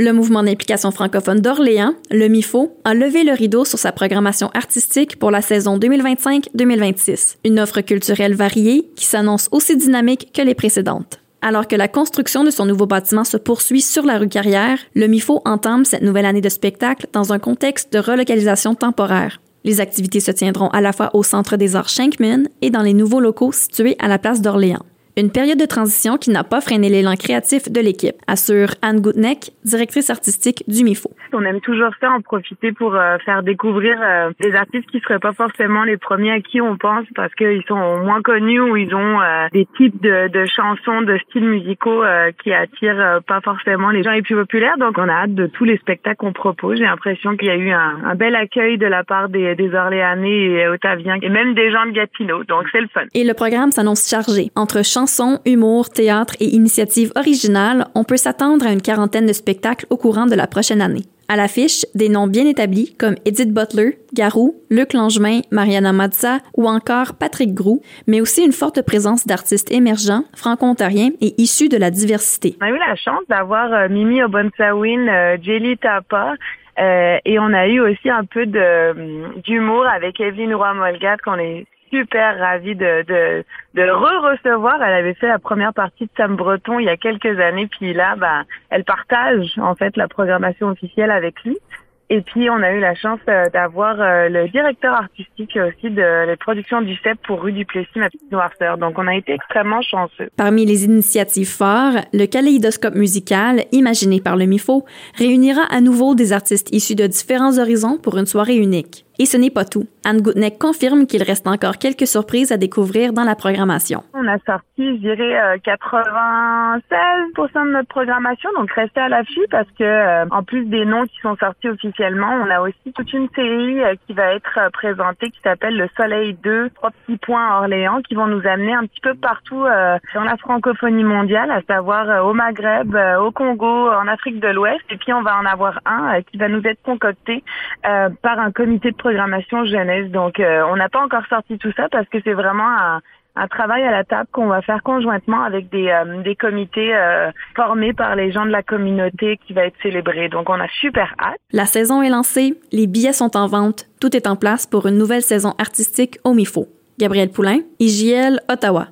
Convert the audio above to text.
Le mouvement d'implication francophone d'Orléans, le MIFO, a levé le rideau sur sa programmation artistique pour la saison 2025-2026. Une offre culturelle variée qui s'annonce aussi dynamique que les précédentes. Alors que la construction de son nouveau bâtiment se poursuit sur la rue Carrière, le MIFO entame cette nouvelle année de spectacle dans un contexte de relocalisation temporaire. Les activités se tiendront à la fois au Centre des arts Schenkman et dans les nouveaux locaux situés à la place d'Orléans. Une période de transition qui n'a pas freiné l'élan créatif de l'équipe, assure Anne Goutneck, directrice artistique du MIFO. On aime toujours ça, en profiter pour faire découvrir des artistes qui seraient pas forcément les premiers à qui on pense parce qu'ils sont moins connus ou ils ont des types de chansons, de styles musicaux qui attirent pas forcément les gens les plus populaires. Donc on a hâte de tous les spectacles qu'on propose. J'ai l'impression qu'il y a eu un bel accueil de la part des Orléanais et Ottaviens et même des gens de Gatineau. Donc c'est le fun. Et le programme s'annonce chargé. Entre chansons, humour, théâtre et initiatives originales, on peut s'attendre à une quarantaine de spectacles au courant de la prochaine année. À l'affiche, des noms bien établis comme Edith Butler, Garou, Luc Langevin, Mariana Mazza ou encore Patrick Groux, mais aussi une forte présence d'artistes émergents, franco-ontariens et issus de la diversité. On a eu la chance d'avoir Mimi Obonsawin, Jelly Tapa, et on a eu aussi un peu d'humour avec Evelyne Roy-Molgat qu'on est super ravie de re-recevoir. Elle avait fait la première partie de Sam Breton il y a quelques années, puis là, elle partage en fait la programmation officielle avec lui. Et puis, on a eu la chance d'avoir le directeur artistique aussi de les productions du CEP pour Rue du Plessis, ma petite noirceur. Donc, on a été extrêmement chanceux. Parmi les initiatives phares, le kaléidoscope musical, imaginé par le MIFO, réunira à nouveau des artistes issus de différents horizons pour une soirée unique. Et ce n'est pas tout. Anne Goutneck confirme qu'il reste encore quelques surprises à découvrir dans la programmation. On a sorti, je dirais, 96% de notre programmation, donc restez à l'affût parce que, en plus des noms qui sont sortis officiellement, on a aussi toute une série qui va être présentée qui s'appelle Le Soleil 2, 3 petits points à Orléans, qui vont nous amener un petit peu partout dans la francophonie mondiale, à savoir au Maghreb, au Congo, en Afrique de l'Ouest, et puis on va en avoir un qui va nous être concocté par un comité de programmation jeunesse. Donc, on n'a pas encore sorti tout ça parce que c'est vraiment un travail à la table qu'on va faire conjointement avec des comités formés par les gens de la communauté qui va être célébré. Donc, on a super hâte. La saison est lancée, les billets sont en vente, tout est en place pour une nouvelle saison artistique au MIFO. Gabrielle Poulain, IJL, Ottawa.